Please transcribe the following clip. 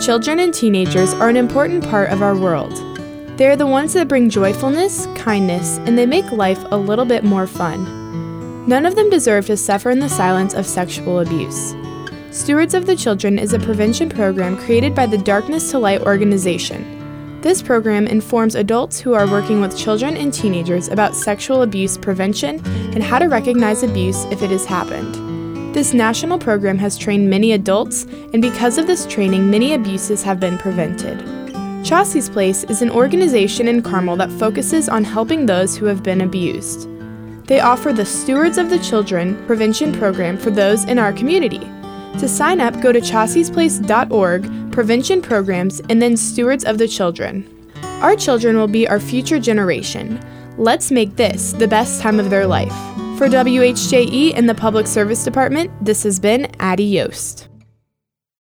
Children and teenagers are an important part of our world. They are the ones that bring joyfulness, kindness, and they make life a little bit more fun. None of them deserve to suffer in the silence of sexual abuse. Stewards of the Children is a prevention program created by the Darkness to Light organization. This program informs adults who are working with children and teenagers about sexual abuse prevention and how to recognize abuse if it has happened. This national program has trained many adults, and because of this training, many abuses have been prevented. Chassie's Place is an organization in Carmel that focuses on helping those who have been abused. They offer the Stewards of the Children prevention program for those in our community. To sign up, go to chassiesplace.org, prevention programs, and then Stewards of the Children. Our children will be our future generation. Let's make this the best time of their life. For WHJE and the Public Service Department, this has been Addie Yost.